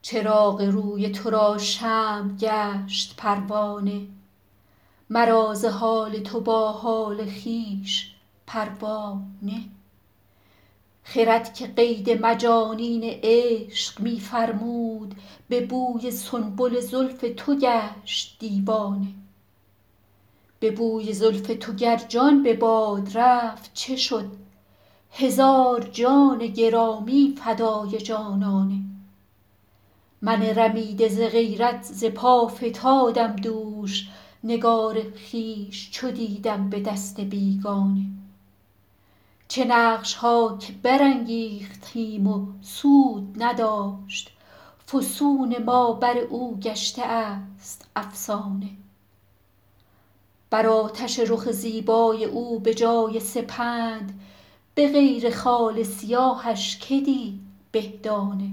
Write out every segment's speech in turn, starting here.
چراغ روی تو را شمع گشت پروانه، مرا ز حال تو با حال خویش پروا نه. خرد که قید مجانین عشق می فرمود، به بوی سنبل زلف تو گشت دیوانه. به بوی زلف تو گر جان به باد رفت چه شد؟ هزار جان گرامی فدای جانانه. من رمیده ز غیرت ز پا فتادم دوش، نگار خویش چو دیدم به دست بیگانه. چه نقش ها که برانگیختیم و سود نداشت، فسون ما بر او گشته است افسانه. بر آتش رخ زیبای او به جای سپند، به غیر خال سیاهش که دید به دانه.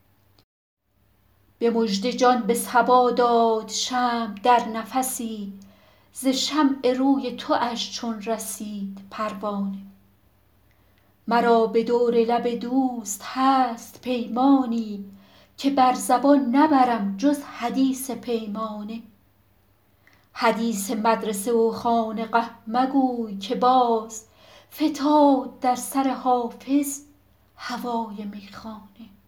به مژده جان به صبا داد شمع در نفسی، ز شمع روی تواش چون رسید پروانه. مرا به دور لب دوست هست پیمانی، که بر زبان نبرم جز حدیث پیمانه. حدیث مدرسه و خانقه مگوی که باز، فتاد در سر حافظ هوای میخانه.